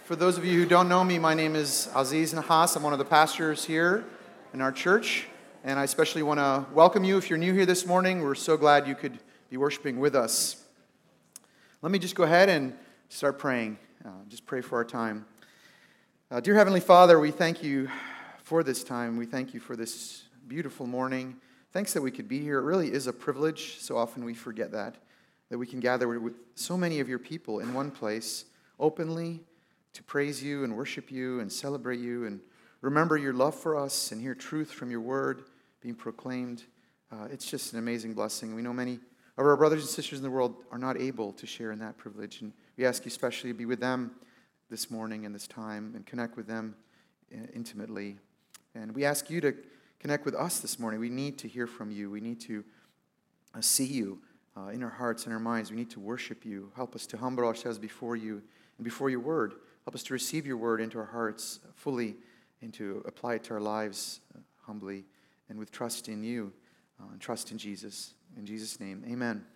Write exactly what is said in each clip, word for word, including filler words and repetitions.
For those of you who don't know me, my name is Aziz Nahas. I'm one of the pastors here in our church, and I especially want to welcome you. If you're new here this morning, we're so glad you could be worshiping with us. Let me just go ahead and start praying. Uh, just pray for our time. Uh, dear Heavenly Father, we thank you for this time. We thank you for this beautiful morning. Thanks that we could be here. It really is a privilege. So often we forget that, that we can gather with so many of your people in one place, openly, to praise you and worship you and celebrate you and remember your love for us and hear truth from your word being proclaimed. Uh, it's just an amazing blessing. We know many of our brothers and sisters in the world are not able to share in that privilege, and we ask you especially to be with them this morning and this time and connect with them intimately. And we ask you to connect with us this morning. We need to hear from you. We need to uh, see you uh, in our hearts and our minds. We need to worship you. Help us to humble ourselves before you and before your word. Help us to receive your word into our hearts fully and to apply it to our lives uh, humbly and with trust in you uh, and trust in Jesus. In Jesus' name, amen.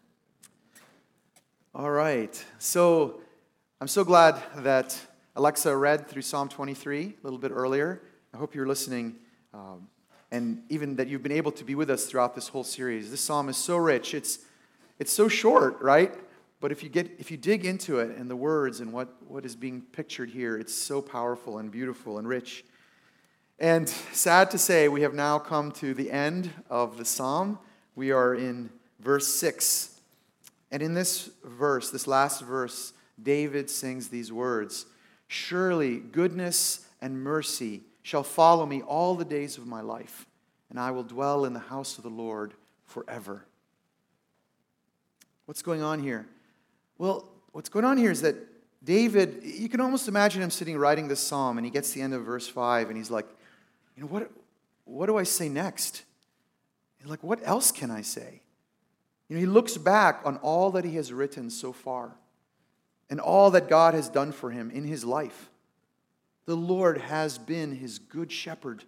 All right. So I'm so glad that Alexa read through Psalm twenty-three a little bit earlier. I hope you're listening um, and even that you've been able to be with us throughout this whole series. This psalm is so rich. It's it's so short, right? But if you get if you dig into it and the words and what, what is being pictured here, it's so powerful and beautiful and rich. And sad to say, we have now come to the end of the psalm. We are in verse six. And in this verse, this last verse, David sings these words, "Surely goodness and mercy shall follow me all the days of my life, and I will dwell in the house of the Lord forever." What's going on here? Well, what's going on here is that David, you can almost imagine him sitting writing this psalm, and he gets to the end of verse five, and he's like, you know, what, what do I say next? He's like, what else can I say? You know, he looks back on all that he has written so far, and all that God has done for him in his life. The Lord has been his good shepherd,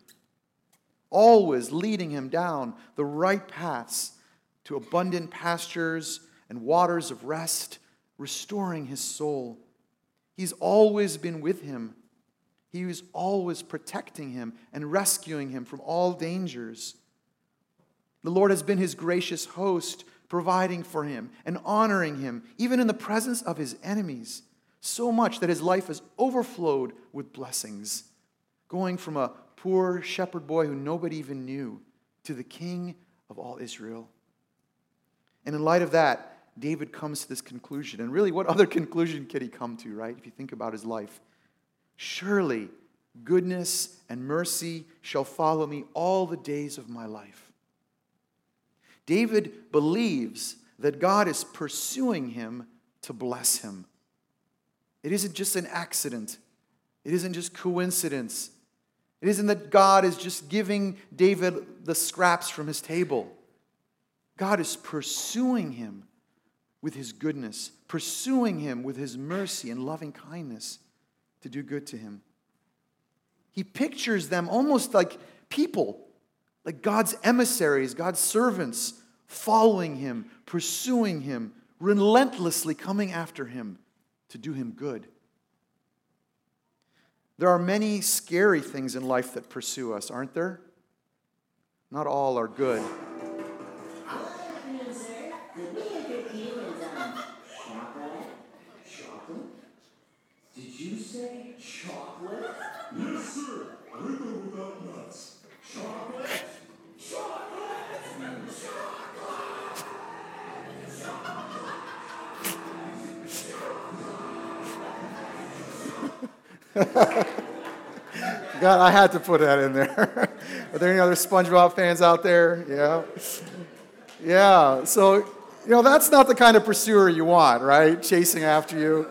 always leading him down the right paths to abundant pastures and waters of rest, restoring his soul. He's always been with him. He is always protecting him and rescuing him from all dangers. The Lord has been his gracious host, providing for him and honoring him, even in the presence of his enemies, so much that his life has overflowed with blessings, going from a poor shepherd boy who nobody even knew to the king of all Israel. And in light of that, David comes to this conclusion. And really, what other conclusion could he come to, right? If you think about his life. Surely goodness and mercy shall follow me all the days of my life. David believes that God is pursuing him to bless him. It isn't just an accident. It isn't just coincidence. It isn't that God is just giving David the scraps from his table. God is pursuing him with his goodness, pursuing him with his mercy and loving kindness to do good to him. He pictures them almost like people, like God's emissaries, God's servants, following him, pursuing him, relentlessly coming after him to do him good. There are many scary things in life that pursue us, aren't there? Not all are good. Did you say chocolate? Yes, sir. I heard that without nuts. Chocolate? Chocolate! Chocolate! God, I had to put that in there. Are there any other SpongeBob fans out there? Yeah. Yeah. So, you know, that's not the kind of pursuer you want, right? Chasing after you.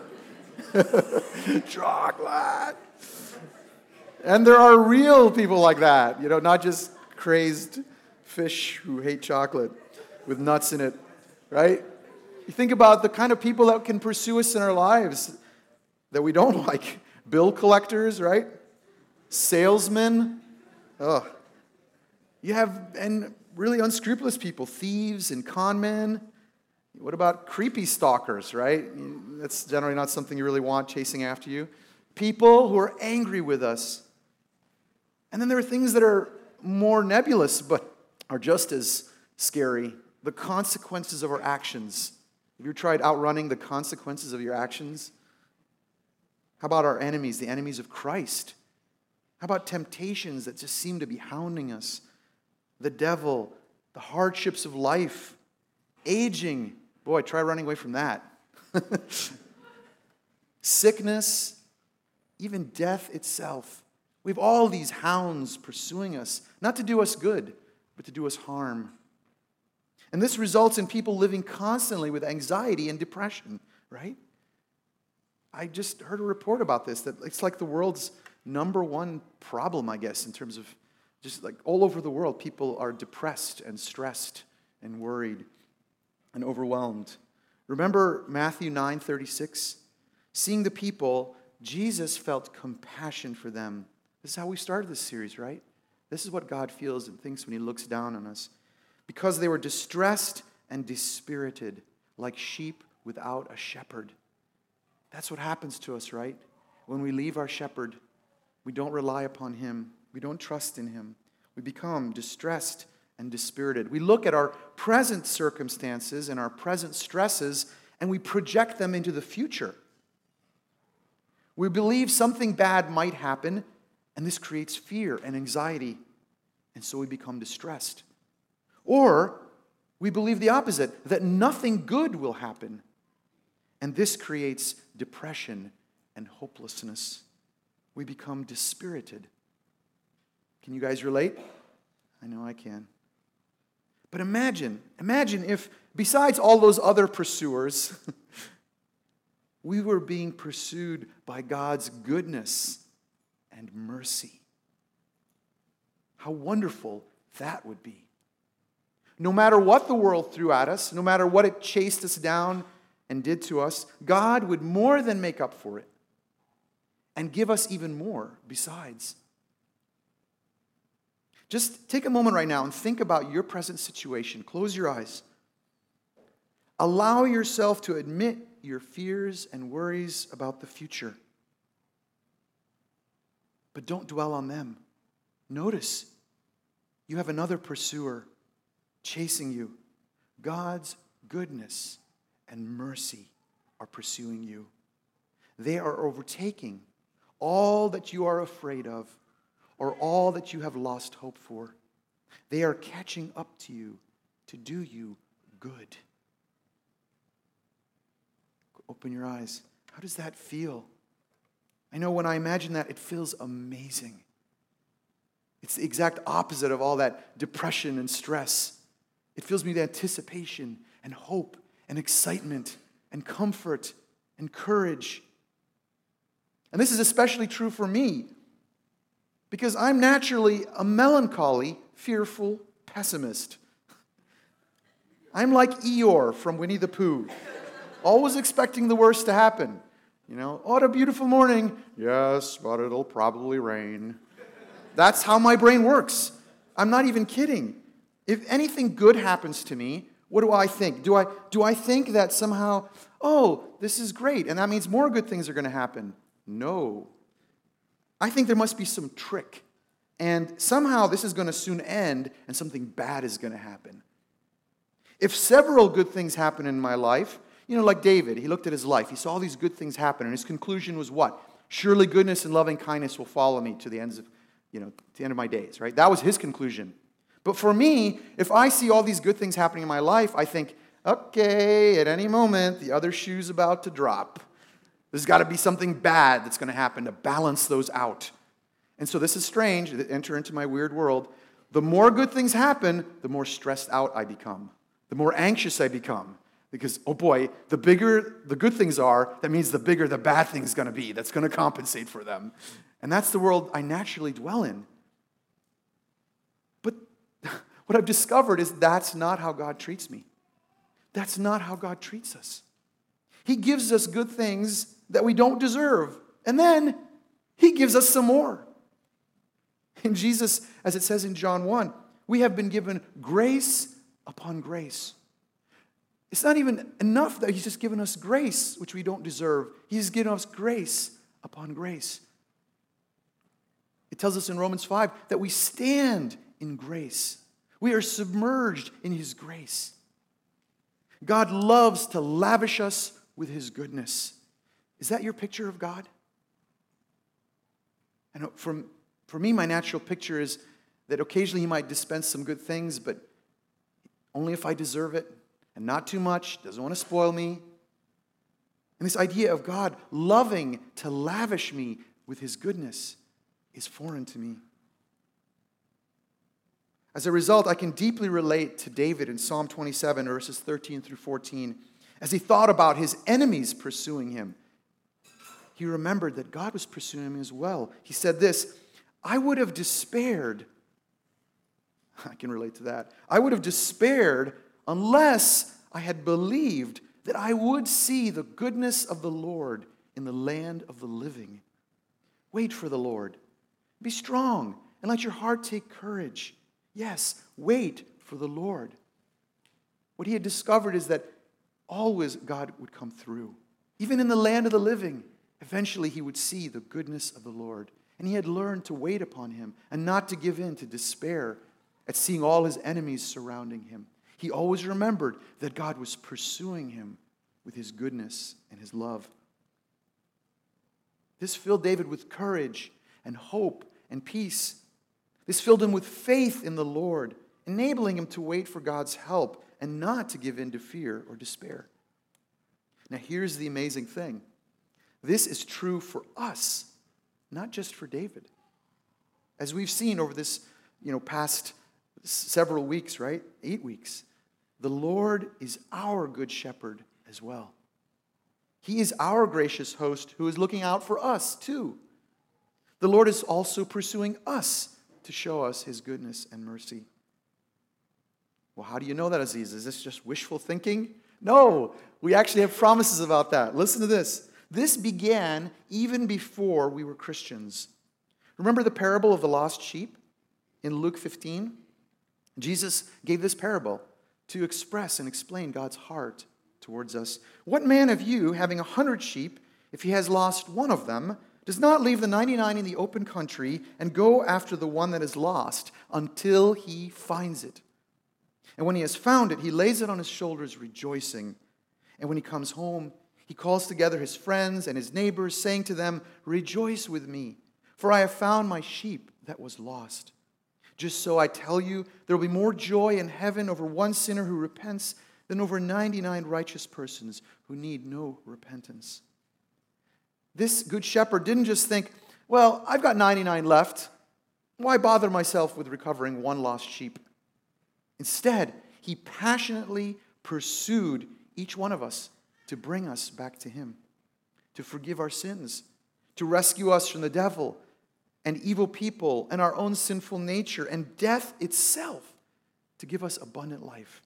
Chocolate. And there are real people like that, you know, not just crazed fish who hate chocolate with nuts in it, right? You think about the kind of people that can pursue us in our lives that we don't like. Bill collectors, right? Salesmen. Oh. You have, and really unscrupulous people, thieves and con men. What about creepy stalkers, right? That's generally not something you really want chasing after you. people who are angry with us. And then there are things that are more nebulous, but are just as scary. The consequences of our actions. Have you tried outrunning the consequences of your actions? How about our enemies, the enemies of Christ? How about temptations that just seem to be hounding us? The devil, the hardships of life, aging. Boy, try running away from that. Sickness, even death itself. We have all these hounds pursuing us, not to do us good, but to do us harm. And this results in people living constantly with anxiety and depression, right? I just heard a report about this, that it's like the world's number one problem, I guess, in terms of just like all over the world, people are depressed and stressed and worried and overwhelmed. Remember Matthew nine thirty-six? Seeing the people, Jesus felt compassion for them. This is how we started this series, right? This is what God feels and thinks when he looks down on us. Because they were distressed and dispirited, like sheep without a shepherd. That's what happens to us, right? When we leave our shepherd, we don't rely upon him. We don't trust in him. We become distressed and dispirited. We look at our present circumstances and our present stresses, and we project them into the future. We believe something bad might happen, and this creates fear and anxiety, and so we become distressed. Or we believe the opposite, that nothing good will happen, and this creates depression and hopelessness. We become dispirited. Can you guys relate? I know I can. But imagine, imagine if besides all those other pursuers, we were being pursued by God's goodness and mercy. How wonderful that would be. No matter what the world threw at us, no matter what it chased us down and did to us, God would more than make up for it and give us even more besides. Just take a moment right now and think about your present situation. Close your eyes. Allow yourself to admit your fears and worries about the future. But don't dwell on them. Notice you have another pursuer chasing you. God's goodness and mercy are pursuing you. They are overtaking all that you are afraid of or all that you have lost hope for. They are catching up to you to do you good. Open your eyes. How does that feel? I know when I imagine that, it feels amazing. It's the exact opposite of all that depression and stress. It fills me with anticipation and hope and excitement and comfort and courage. And this is especially true for me because I'm naturally a melancholy, fearful pessimist. I'm like Eeyore from Winnie the Pooh, always expecting the worst to happen. You know, oh, what a beautiful morning. Yes, but it'll probably rain. That's how my brain works. I'm not even kidding. If anything good happens to me, what do I think? Do I, do I think that somehow, oh, this is great, and that means more good things are going to happen? No. I think there must be some trick, and somehow this is going to soon end, and something bad is going to happen. If several good things happen in my life, you know, like David, he looked at his life. He saw all these good things happen, and his conclusion was what? Surely goodness and loving kindness will follow me to the ends of, you know, to the end of my days, right? That was his conclusion. But for me, if I see all these good things happening in my life, I think, okay, at any moment, the other shoe's about to drop. There's got to be something bad that's going to happen to balance those out. And so this is strange, enter into my weird world. The more good things happen, the more stressed out I become. The more anxious I become. Because, oh boy, the bigger the good things are, that means the bigger the bad thing's going to be. That's going to compensate for them. And that's the world I naturally dwell in. But what I've discovered is that's not how God treats me. That's not how God treats us. He gives us good things that we don't deserve. And then he gives us some more. And Jesus, as it says in John one, we have been given grace upon grace. It's not even enough that he's just given us grace, which we don't deserve. He's given us grace upon grace. It tells us in Romans five that we stand in grace. We are submerged in His grace. God loves to lavish us with His goodness. Is that your picture of God? And from, for me, my natural picture is that occasionally He might dispense some good things, but only if I deserve it, and not too much, doesn't want to spoil me. And this idea of God loving to lavish me with His goodness is foreign to me. As a result, I can deeply relate to David in Psalm twenty-seven, verses thirteen through fourteen. As he thought about his enemies pursuing him, he remembered that God was pursuing him as well. He said this, I would have despaired. I can relate to that. I would have despaired unless I had believed that I would see the goodness of the Lord in the land of the living. Wait for the Lord. Be strong and let your heart take courage. Yes, wait for the Lord. What he had discovered is that always God would come through. Even in the land of the living, eventually he would see the goodness of the Lord. And he had learned to wait upon him and not to give in to despair at seeing all his enemies surrounding him. He always remembered that God was pursuing him with his goodness and his love. This filled David with courage and hope and peace. This filled him with faith in the Lord, enabling him to wait for God's help and not to give in to fear or despair. Now here's the amazing thing. This is true for us, not just for David. As we've seen over this, you know, past several weeks, right? Eight weeks. The Lord is our good shepherd as well. He is our gracious host who is looking out for us too. The Lord is also pursuing us to show us His goodness and mercy. Well, how do you know that, Aziz? Is this just wishful thinking? No, we actually have promises about that. Listen to this. This began even before we were Christians. Remember the parable of the lost sheep in Luke fifteen? Jesus gave this parable to express and explain God's heart towards us. What man of you, having a hundred sheep, if he has lost one of them, does not leave the ninety-nine in the open country and go after the one that is lost until he finds it? And when he has found it, he lays it on his shoulders rejoicing. And when he comes home, he calls together his friends and his neighbors, saying to them, rejoice with me, for I have found my sheep that was lost. Just so I tell you, there will be more joy in heaven over one sinner who repents than over ninety-nine righteous persons who need no repentance. This good shepherd didn't just think, well, I've got ninety-nine left. Why bother myself with recovering one lost sheep? Instead, he passionately pursued each one of us to bring us back to him, to forgive our sins, to rescue us from the devil and evil people and our own sinful nature and death itself, to give us abundant life.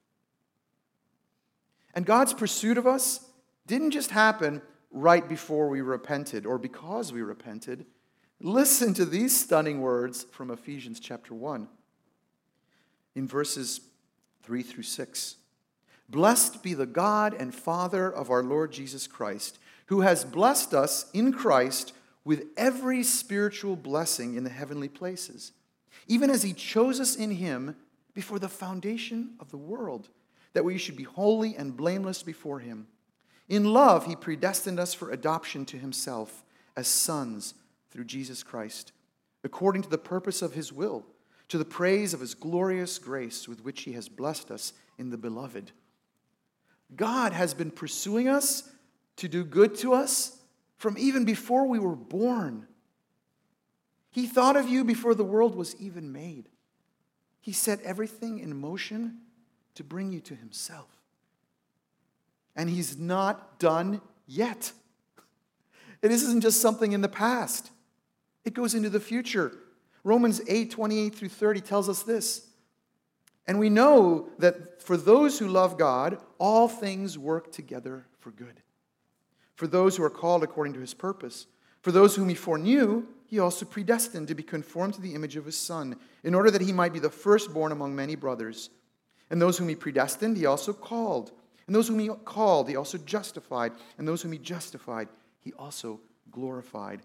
And God's pursuit of us didn't just happen right before we repented or because we repented. Listen to these stunning words from Ephesians chapter one. In verses three through six. Blessed be the God and Father of our Lord Jesus Christ, who has blessed us in Christ with every spiritual blessing in the heavenly places, even as He chose us in Him before the foundation of the world, that we should be holy and blameless before Him. In love, He predestined us for adoption to Himself as sons through Jesus Christ, according to the purpose of His will, to the praise of His glorious grace with which He has blessed us in the Beloved. God has been pursuing us to do good to us from even before we were born. He thought of you before the world was even made. He set everything in motion to bring you to Himself. And He's not done yet. This isn't just something in the past. It goes into the future. Romans eight, twenty-eight through thirty tells us this. And we know that for those who love God, all things work together for good. For those who are called according to His purpose. For those whom He foreknew, He also predestined to be conformed to the image of His Son, in order that He might be the firstborn among many brothers. And those whom He predestined, He also called. And those whom He called, He also justified. And those whom He justified, He also glorified.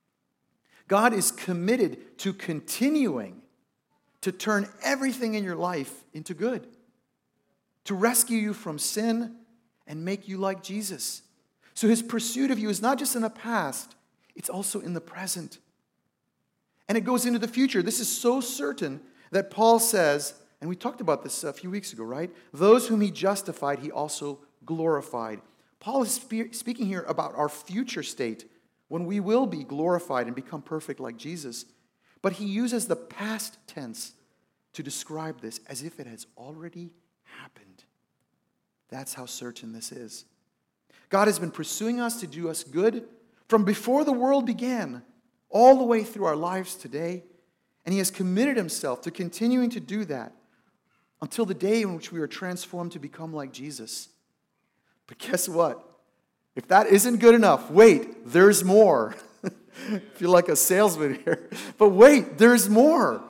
God is committed to continuing to turn everything in your life into good, to rescue you from sin and make you like Jesus. So his pursuit of you is not just in the past, it's also in the present. And it goes into the future. This is so certain that Paul says, and we talked about this a few weeks ago, right? Those whom he justified, he also glorified. Paul is spe- speaking here about our future state when we will be glorified and become perfect like Jesus. But he uses the past tense to describe this as if it has already happened. That's how certain this is. God has been pursuing us to do us good from before the world began, all the way through our lives today. And he has committed himself to continuing to do that until the day in which we are transformed to become like Jesus. But guess what? If that isn't good enough, wait, there's more. I feel like a salesman here. But wait, there's more.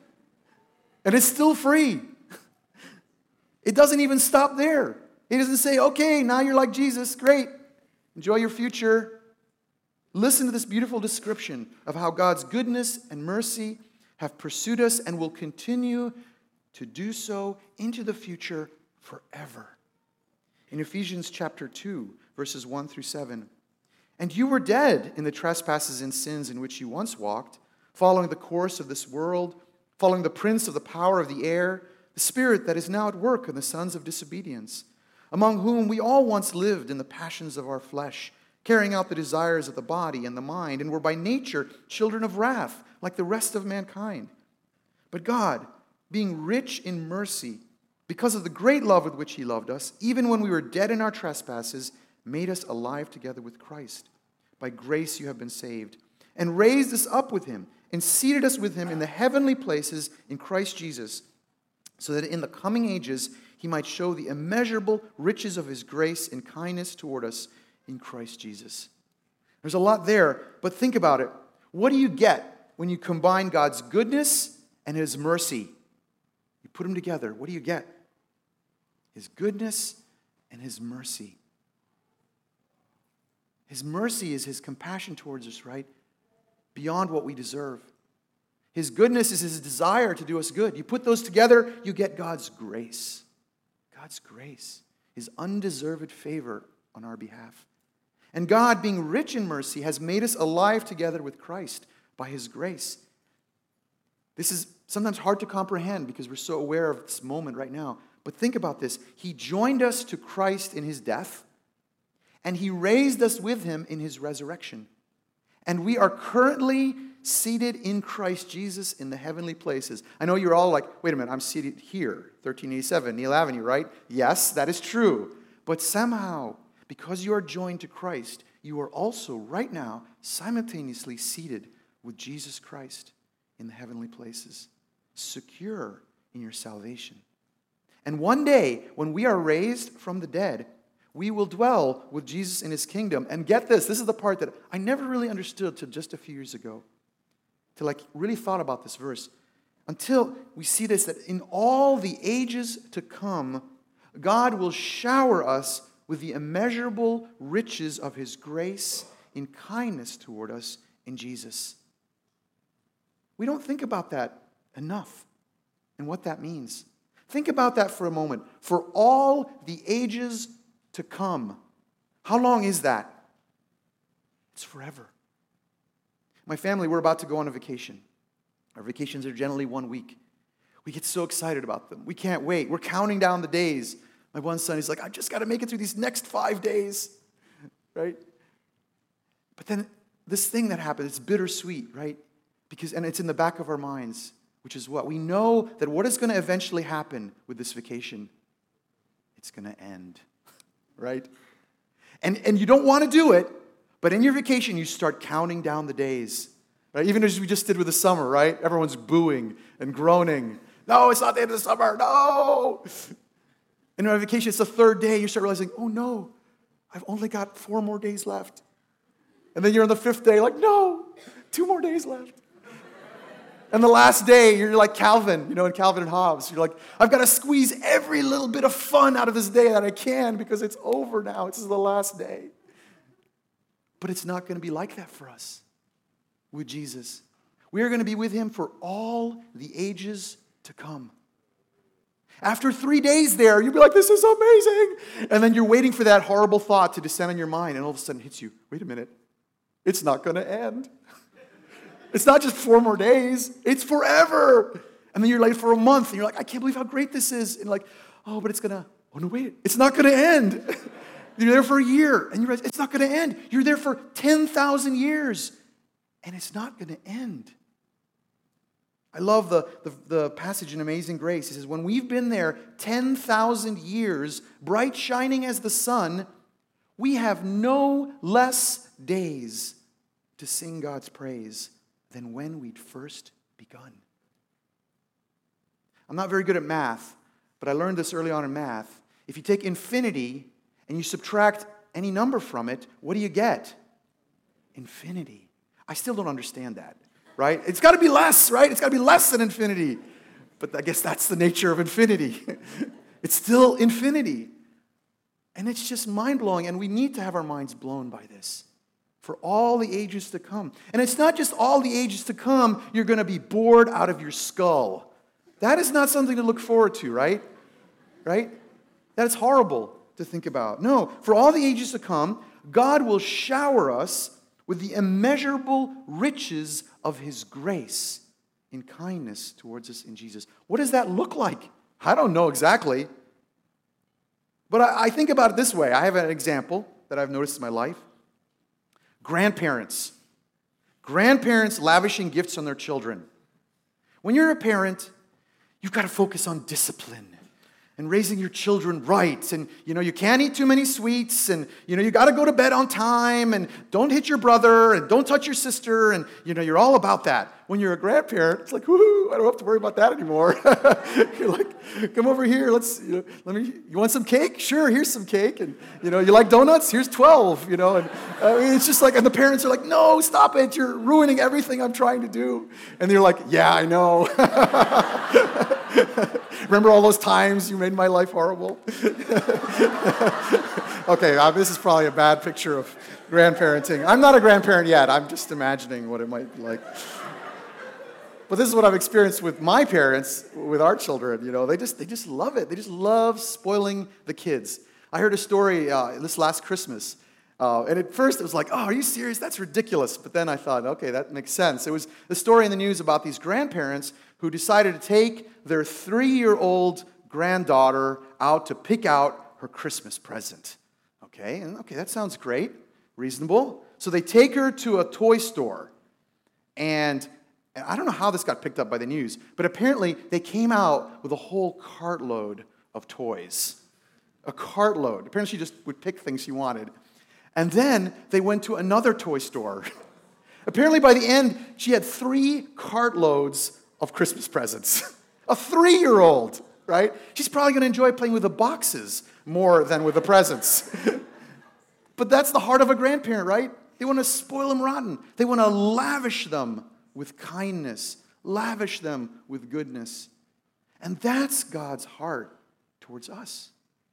And it's still free. It doesn't even stop there. He doesn't say, okay, now you're like Jesus, great. Enjoy your future. Listen to this beautiful description of how God's goodness and mercy have pursued us and will continue to do so into the future forever. In Ephesians chapter two, verses one through seven, and you were dead in the trespasses and sins in which you once walked, following the course of this world, following the prince of the power of the air, the spirit that is now at work in the sons of disobedience, among whom we all once lived in the passions of our flesh, carrying out the desires of the body and the mind, and were by nature children of wrath, like the rest of mankind. But God, being rich in mercy, because of the great love with which he loved us, even when we were dead in our trespasses, made us alive together with Christ. By grace you have been saved, and raised us up with him, and seated us with him in the heavenly places in Christ Jesus, so that in the coming ages he might show the immeasurable riches of his grace and kindness toward us in Christ Jesus. There's a lot there, but think about it. What do you get when you combine God's goodness and his mercy? You put them together. What do you get? His goodness and his mercy. His mercy is his compassion towards us, right? Beyond what we deserve. His goodness is his desire to do us good. You put those together, you get God's grace. God's grace. His undeserved favor on our behalf. And God, being rich in mercy, has made us alive together with Christ by his grace. This is sometimes hard to comprehend because we're so aware of this moment right now. But think about this. He joined us to Christ in his death, and he raised us with him in his resurrection. And we are currently seated in Christ Jesus in the heavenly places. I know you're all like, wait a minute, I'm seated here, thirteen eighty-seven, Neal Avenue, right? Yes, that is true. But somehow, because you are joined to Christ, you are also right now simultaneously seated with Jesus Christ in the heavenly places, secure in your salvation. And one day, when we are raised from the dead, we will dwell with Jesus in his kingdom. And get this, this is the part that I never really understood till just a few years ago, till I really thought about this verse. Until we see this, that in all the ages to come, God will shower us with the immeasurable riches of his grace in kindness toward us in Jesus. We don't think about that enough and what that means. Think about that for a moment. For all the ages to come. How long is that? It's forever. My family, we're about to go on a vacation. Our vacations are generally one week. We get so excited about them. We can't wait. We're counting down the days. My one son is like, I just got to make it through these next five days. Right? But then this thing that happens, it's bittersweet, right? Because, and it's in the back of our minds, which is what? We know that what is going to eventually happen with this vacation? It's going to end. Right? And, and you don't want to do it, but in your vacation, you start counting down the days. Right? Even as we just did with the summer, right? Everyone's booing and groaning. No, it's not the end of the summer. No! And on vacation, it's the third day. You start realizing, oh no, I've only got four more days left. And then you're on the fifth day, like, no, two more days left. And the last day, you're like Calvin, you know, in Calvin and Hobbes. You're like, I've got to squeeze every little bit of fun out of this day that I can because it's over now. This is the last day. But it's not going to be like that for us with Jesus. We are going to be with him for all the ages to come. After three days there, you'll be like, this is amazing. And then you're waiting for that horrible thought to descend on your mind, and all of a sudden it hits you. Wait a minute. It's not going to end. It's not just four more days. It's forever. And then you're late for a month, and you're like, I can't believe how great this is. And like, oh, but it's going to, oh no, wait. It's not going to end. You're there for a year, and you realize it's not going to end. You're there for ten thousand years, and it's not going to end. I love the, the, the passage in Amazing Grace. He says, when we've been there ten thousand years, bright shining as the sun, we have no less days to sing God's praise than when we'd first begun. I'm not very good at math, but I learned this early on in math. If you take infinity and you subtract any number from it, what do you get? Infinity. I still don't understand that, right? It's got to be less, right? It's got to be less than infinity. But I guess that's the nature of infinity. It's still infinity. And it's just mind-blowing, and we need to have our minds blown by this for all the ages to come. And it's not just all the ages to come, you're going to be bored out of your skull. That is not something to look forward to, right? Right? That is horrible to think about. No, for all the ages to come, God will shower us with the immeasurable riches of his grace in kindness towards us in Jesus. What does that look like? I don't know exactly. But I, I think about it this way. I have an example that I've noticed in my life. Grandparents. Grandparents lavishing gifts on their children. When you're a parent, you've got to focus on discipline and raising your children right. And, you know, you can't eat too many sweets. And, you know, you got to go to bed on time. And don't hit your brother. And don't touch your sister. And, you know, you're all about that. When you're a grandparent, it's like, whoo, I don't have to worry about that anymore. You're like, come over here. Let's, you know, let me, you want some cake? Sure, here's some cake. And, you know, you like donuts? Here's twelve, you know. And I mean, it's just like, and the parents are like, no, stop it. You're ruining everything I'm trying to do. And you're like, yeah, I know. Remember all those times you made my life horrible? Okay, uh, this is probably a bad picture of grandparenting. I'm not a grandparent yet. I'm just imagining what it might be like. But this is what I've experienced with my parents, with our children. You know, they just they just love it. They just love spoiling the kids. I heard a story uh, this last Christmas. Uh, and at first it was like, oh, are you serious? That's ridiculous. But then I thought, okay, that makes sense. It was the story in the news about these grandparents who decided to take their three-year-old granddaughter out to pick out her Christmas present. Okay, and okay, that sounds great, reasonable. So they take her to a toy store, and, and I don't know how this got picked up by the news, but apparently they came out with a whole cartload of toys. A cartload. Apparently she just would pick things she wanted. And then they went to another toy store. Apparently by the end, she had three cartloads of Christmas presents. A three-year-old, right? She's probably going to enjoy playing with the boxes more than with the presents. But that's the heart of a grandparent, right? They want to spoil them rotten. They want to lavish them with kindness, lavish them with goodness. And that's God's heart towards us.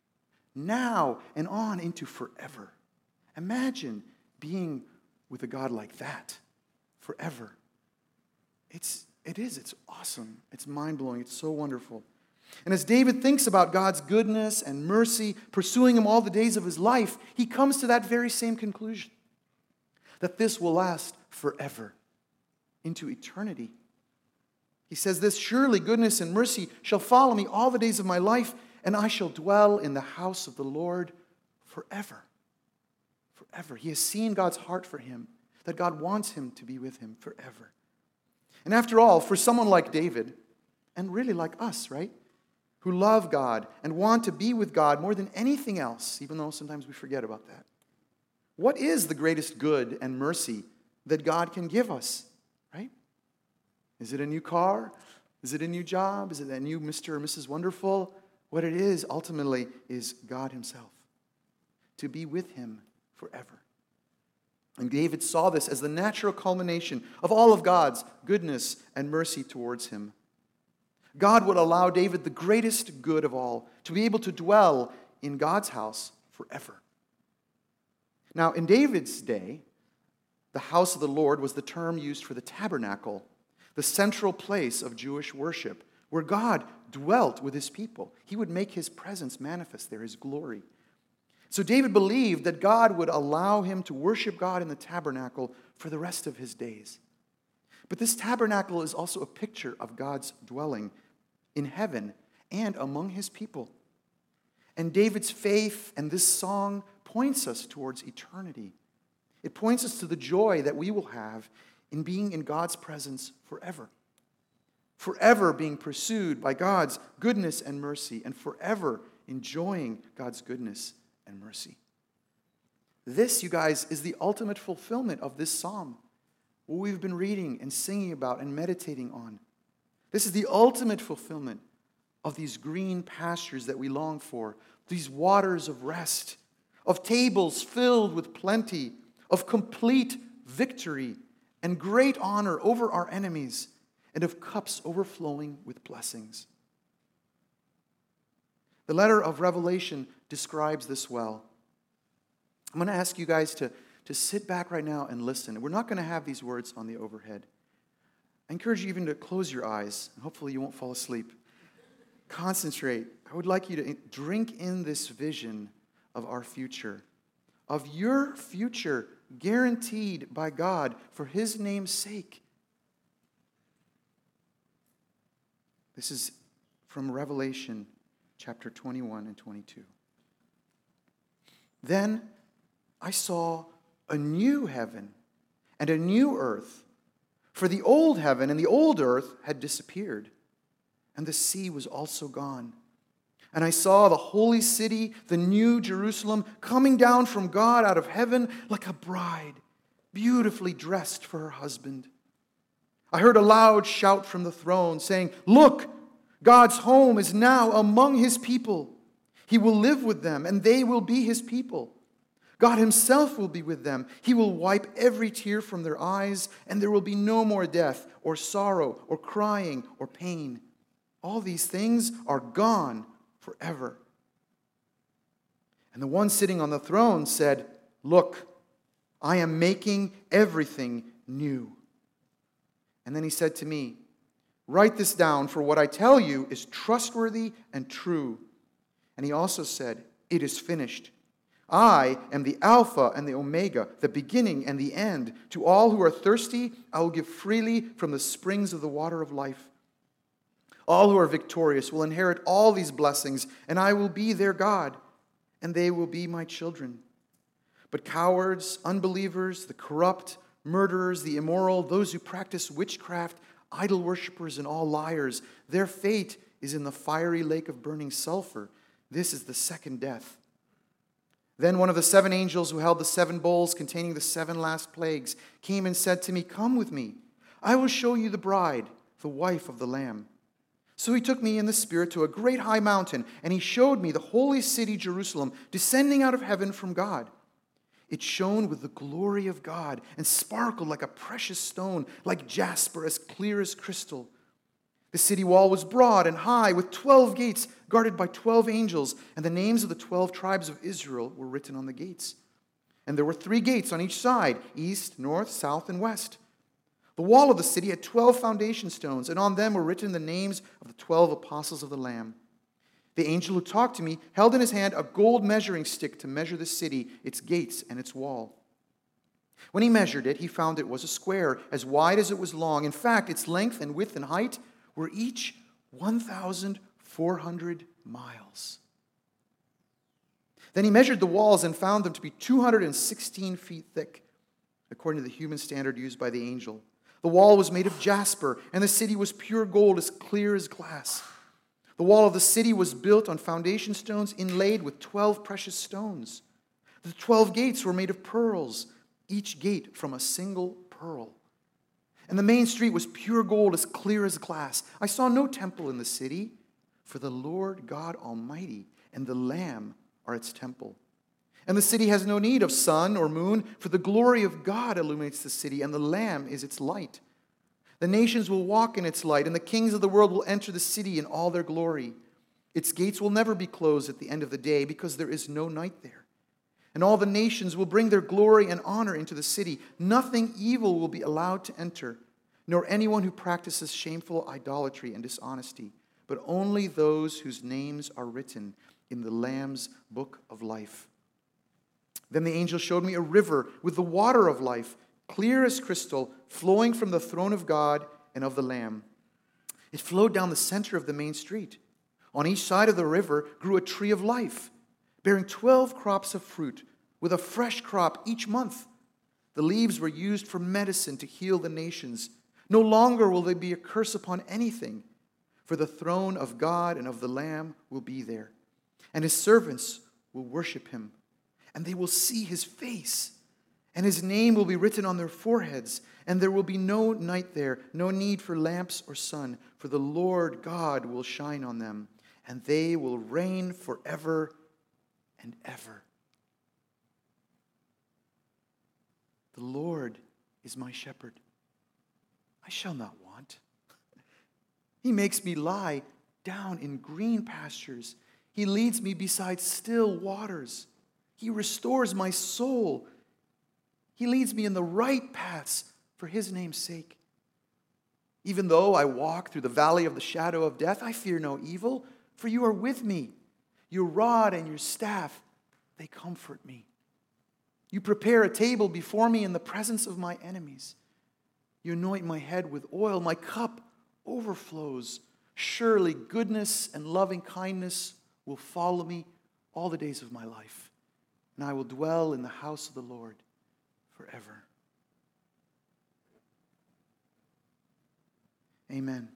Now and on into forever. Imagine being with a God like that forever. It's, it is. It's awesome. It's mind-blowing. It's so wonderful. And as David thinks about God's goodness and mercy, pursuing him all the days of his life, he comes to that very same conclusion, that this will last forever, into eternity. He says this, surely goodness and mercy shall follow me all the days of my life, and I shall dwell in the house of the Lord forever. Forever. He has seen God's heart for him, that God wants him to be with him forever. And after all, for someone like David, and really like us, right, who love God and want to be with God more than anything else, even though sometimes we forget about that, what is the greatest good and mercy that God can give us, right? Is it a new car? Is it a new job? Is it a new Mister or Missus Wonderful? What it is, ultimately, is God himself, to be with him forever. And David saw this as the natural culmination of all of God's goodness and mercy towards him. God would allow David the greatest good of all, to be able to dwell in God's house forever. Now, in David's day, The house of the Lord was the term used for the tabernacle, the central place of Jewish worship, where God dwelt with his people. He would make his presence manifest there, his glory. So David believed that God would allow him to worship God in the tabernacle for the rest of his days. But this tabernacle is also a picture of God's dwelling in heaven and among his people. And David's faith and this song points us towards eternity. It points us to the joy that we will have in being in God's presence forever. Forever being pursued by God's goodness and mercy, and forever enjoying God's goodness and mercy. This, you guys, is the ultimate fulfillment of this psalm, what we've been reading and singing about and meditating on. This is the ultimate fulfillment of these green pastures that we long for, these waters of rest, of tables filled with plenty, of complete victory and great honor over our enemies, and of cups overflowing with blessings. The letter of Revelation describes this well. I'm going to ask you guys to, to sit back right now and listen. We're not going to have these words on the overhead. I encourage you even to close your eyes, and hopefully you won't fall asleep. Concentrate. I would like you to drink in this vision of our future, of your future guaranteed by God for his name's sake. This is from Revelation chapter twenty-one and twenty-two. Then I saw a new heaven and a new earth, for the old heaven and the old earth had disappeared, and the sea was also gone. And I saw the holy city, the new Jerusalem, coming down from God out of heaven like a bride, beautifully dressed for her husband. I heard a loud shout from the throne saying, "Look, God's home is now among his people. He will live with them, and they will be his people. God himself will be with them. He will wipe every tear from their eyes, and there will be no more death or sorrow or crying or pain. All these things are gone forever." And the one sitting on the throne said, "Look, I am making everything new." And then he said to me, "Write this down, for what I tell you is trustworthy and true." And he also said, "It is finished. I am the Alpha and the Omega, the beginning and the end. To all who are thirsty, I will give freely from the springs of the water of life. All who are victorious will inherit all these blessings, and I will be their God, and they will be my children. But cowards, unbelievers, the corrupt, murderers, the immoral, those who practice witchcraft, idol worshippers, and all liars, their fate is in the fiery lake of burning sulfur. This is the second death." Then one of the seven angels who held the seven bowls containing the seven last plagues came and said to me, "Come with me. I will show you the bride, the wife of the Lamb." So he took me in the Spirit to a great high mountain, and he showed me the holy city Jerusalem descending out of heaven from God. It shone with the glory of God and sparkled like a precious stone, like jasper, as clear as crystal. The city wall was broad and high, with twelve gates guarded by twelve angels, and the names of the twelve tribes of Israel were written on the gates. And there were three gates on each side, east, north, south, and west. The wall of the city had twelve foundation stones, and on them were written the names of the twelve apostles of the Lamb. The angel who talked to me held in his hand a gold measuring stick to measure the city, its gates, and its wall. When he measured it, he found it was a square, as wide as it was long. In fact, its length and width and height were each one thousand four hundred miles. Then he measured the walls and found them to be two hundred sixteen feet thick, according to the human standard used by the angel. The wall was made of jasper, and the city was pure gold, as clear as glass. The wall of the city was built on foundation stones inlaid with twelve precious stones. The twelve gates were made of pearls, each gate from a single pearl. And the main street was pure gold, as clear as glass. I saw no temple in the city, for the Lord God Almighty and the Lamb are its temple. And the city has no need of sun or moon, for the glory of God illuminates the city, and the Lamb is its light. The nations will walk in its light, and the kings of the world will enter the city in all their glory. Its gates will never be closed at the end of the day, because there is no night there. And all the nations will bring their glory and honor into the city. Nothing evil will be allowed to enter, nor anyone who practices shameful idolatry and dishonesty, but only those whose names are written in the Lamb's book of life. Then the angel showed me a river with the water of life, clear as crystal, flowing from the throne of God and of the Lamb. It flowed down the center of the main street. On each side of the river grew a tree of life, bearing twelve crops of fruit, with a fresh crop each month. The leaves were used for medicine to heal the nations. No longer will there be a curse upon anything, for the throne of God and of the Lamb will be there, and his servants will worship him, and they will see his face, and his name will be written on their foreheads, and there will be no night there, no need for lamps or sun, for the Lord God will shine on them, and they will reign forever and ever. The Lord is my shepherd. I shall not want. He makes me lie down in green pastures. He leads me beside still waters. He restores my soul. He leads me in the right paths for his name's sake. Even though I walk through the valley of the shadow of death, I fear no evil, for you are with me. Your rod and your staff, they comfort me. You prepare a table before me in the presence of my enemies. You anoint my head with oil. My cup overflows. Surely goodness and loving kindness will follow me all the days of my life, and I will dwell in the house of the Lord forever. Amen.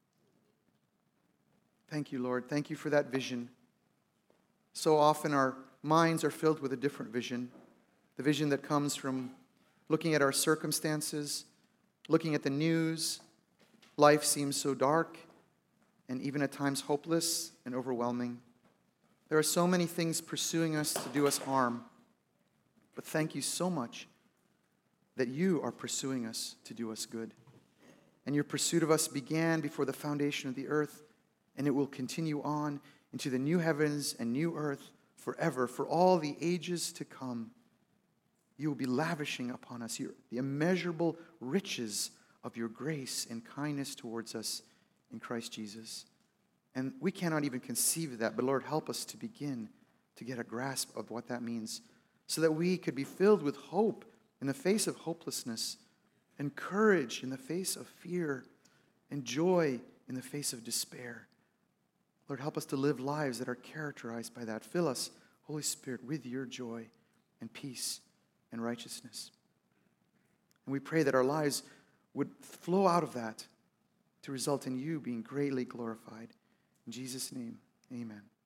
Thank you, Lord. Thank you for that vision. So often our minds are filled with a different vision, the vision that comes from looking at our circumstances, looking at the news. Life seems so dark and even at times hopeless and overwhelming. There are so many things pursuing us to do us harm. But thank you so much that you are pursuing us to do us good. And your pursuit of us began before the foundation of the earth, and it will continue on into the new heavens and new earth forever, for all the ages to come. You will be lavishing upon us your, the immeasurable riches of your grace and kindness towards us in Christ Jesus. And we cannot even conceive of that, but Lord, help us to begin to get a grasp of what that means, so that we could be filled with hope in the face of hopelessness, and courage in the face of fear, and joy in the face of despair. Lord, help us to live lives that are characterized by that. Fill us, Holy Spirit, with your joy and peace and righteousness. And we pray that our lives would flow out of that to result in you being greatly glorified. In Jesus' name, amen.